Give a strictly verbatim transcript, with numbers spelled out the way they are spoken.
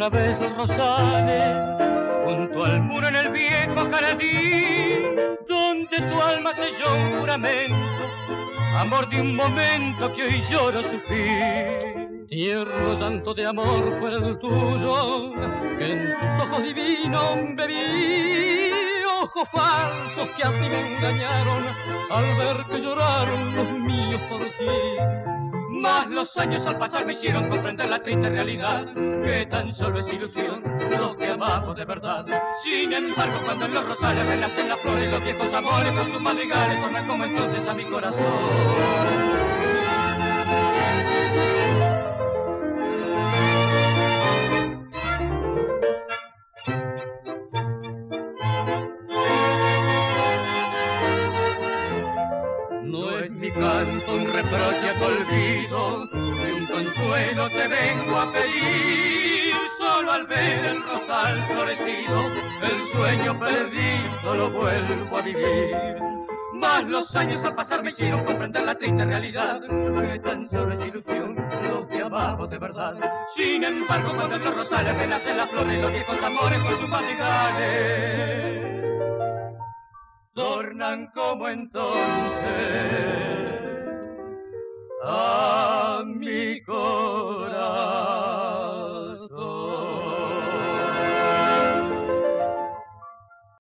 otra vez los rosales, junto al muro en el viejo jardín, donde tu alma selló un juramento, amor de un momento que hoy lloro su fin. Tierno llanto de amor fue el tuyo, que en tus ojos divinos bebí, ojos falsos que así me engañaron, al ver que lloraron los míos por ti. Mas los años al pasar me hicieron comprender la triste realidad, que tan solo es ilusión lo que amamos de verdad. Sin embargo, cuando en los rosales renacen las flores, los viejos amores con sus madrigales tornan como entonces a mi corazón. Mi canto un reproche a tu olvido, y un consuelo te vengo a pedir. Solo al ver el rosal florecido, el sueño perdido lo vuelvo a vivir. Mas los años al pasar me hicieron comprender la triste realidad, que tan solo es ilusión lo que amamos de verdad. Sin embargo, cuando en los rosales renacen las flores, los viejos amores con sus madrigales tornan como entonces. Ah.